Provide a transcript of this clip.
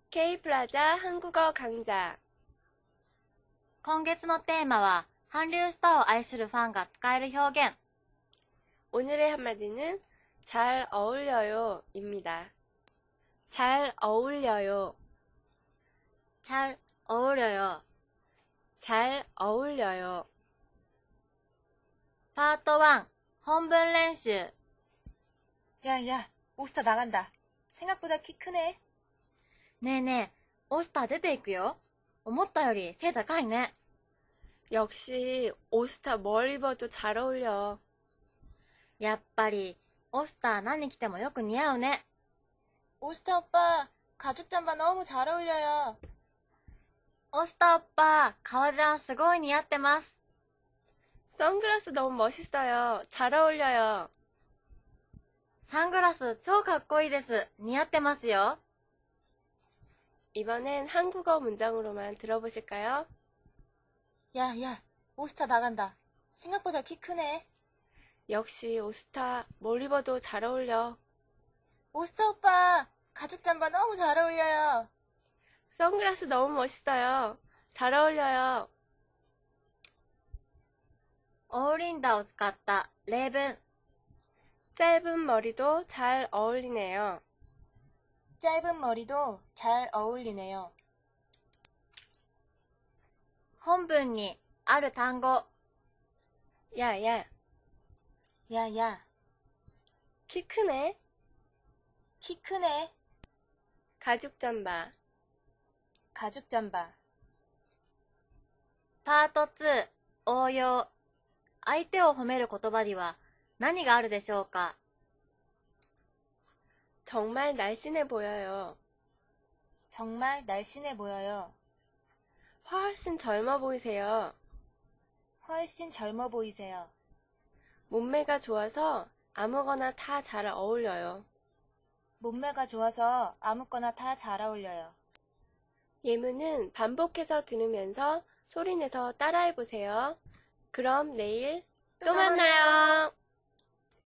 K플라자 한국어 강좌. 今月のテーマは、韓流スターを愛するファンが使える表現。 오늘의 한마디는 잘 어울려요입니다. 잘 어울려요. 잘 어울려요. 잘 어울려요. 파트 1、本文練習。 야, 오스타 나간다. 생각보다 키 크네. ねえねえ、オスター出ていくよ。思ったより背高いね。 역시 오스타 뭘 입어도 잘 어울려. やっぱり、オスター何着てもよく似合うね。 오스타 오빠, 가죽 잠바 너무 잘 어울려요. オスターオッパー、革ジャンすごい似合ってます。 선글라스 너무 멋있어요. 잘 어울려요. サングラス超かっこいいです。似合ってますよ。 이번엔 한국어 문장으로만 들어보실까요? 야, 오스타 나간다. 생각보다 키 크네. 역시 오스타 뭘 입어도 잘 어울려. 오스타 오빠, 가죽 잠바 너무 잘 어울려요. 선글라스 너무 멋있어요. 잘 어울려요. オーリンダを使った例文。 짧은 머리도 잘 어울리네요. 짧은 머리도 잘 어울리네요. 本文にある単語。 야야, 야, 키 크네. 키 크네. 가죽 잠바. 가죽 잠바. パート2、応用。相手を褒める言葉には何があるでしょうか。 정말 날씬해 보여요. 정말 날씬해 보여요. 훨씬 젊어 보이세요. 훨씬 젊어 보이세요. 몸매가 좋아서 아무거나 다 잘 어울려요. 몸매가 좋아서 아무거나 다 잘 어울려요. 예문은 반복해서 들으면서 소리내서 따라해보세요. 그럼 내일 또 만나요.